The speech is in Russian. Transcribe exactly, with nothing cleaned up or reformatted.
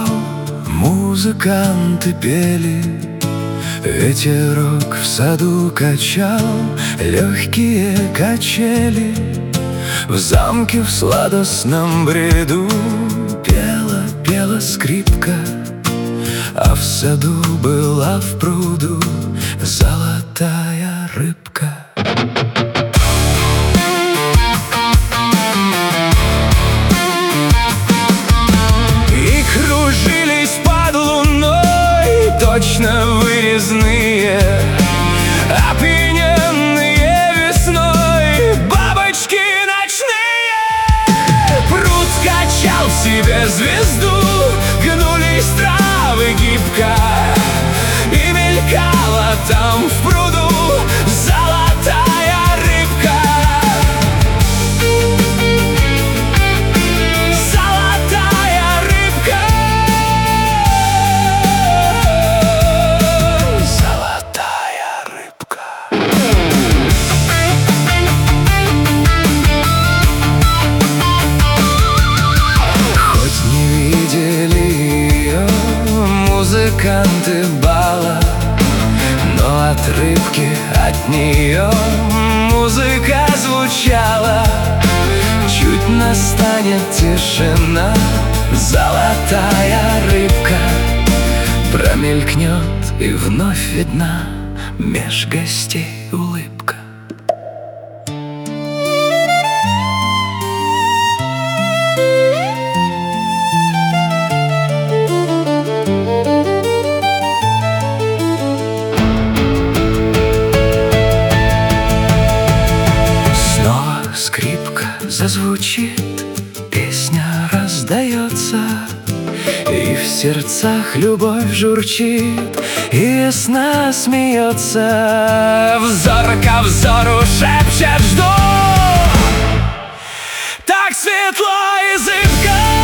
играл, музыканты пели, ветерок в саду качал легкие качели. В замке в сладостном бреду пела, пела скрипка, а в саду была в пруду золотая рыбка. И кружились под луной точно вырезные, опьяненные весной бабочки ночные. Пруд качал в себе звезду, гнулись травы гибко, и мелькала там в пруду золотая рыбка. Золотая рыбка. Золотая рыбка. Хоть не видели ее музыканты бала, но от рыбки, от нее музыка звучала. Чуть настанет тишина, золотая рыбка промелькнет, и вновь видна меж гостей улыбка. Скрипка зазвучит, песня раздается, и в сердцах любовь журчит, и весна смеется. Взор ко взору шепчет: жду. Так светло и зыбко.